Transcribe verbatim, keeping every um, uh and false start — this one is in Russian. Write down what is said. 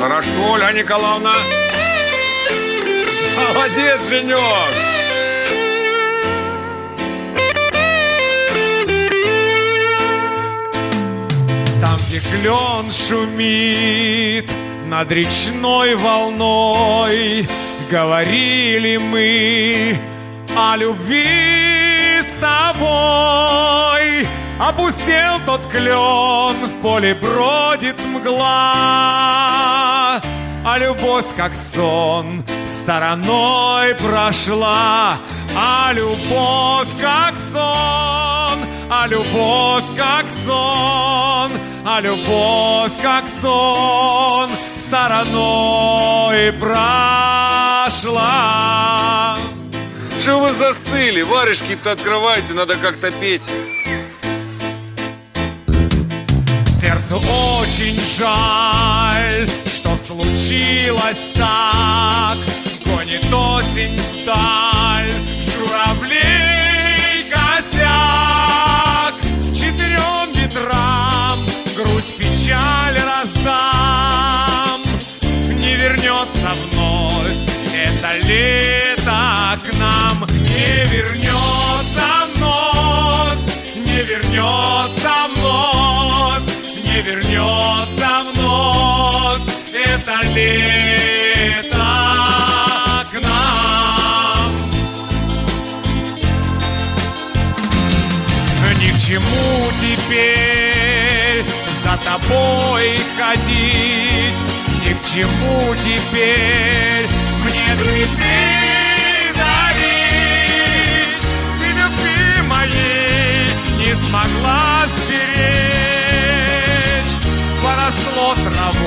Хорошо, Ольга Николаевна. Молодец, Женек. Там, где клен шумит над речной волной, говорили мы о любви с тобой. Опустел тот клен, в поле бродит мгла, а любовь, как сон, стороной прошла. А любовь, как сон, а любовь, как сон, а любовь, как сон, стороной прошла. Что вы застыли? Варежки-то открывайте, надо как-то петь. Сердцу очень жаль, что случилось так. Гонит осень вдаль журавлей косяк. Четырем ветрам грусть, печаль раздам. Не вернется вновь это лето к нам. Не вернется вновь, не вернется вновь, не вернется вновь это лето к нам. Ни к чему теперь за тобой ходить, ни к чему теперь мне цветы дарить. Ты любви моей не смогла сберечь, поросло травой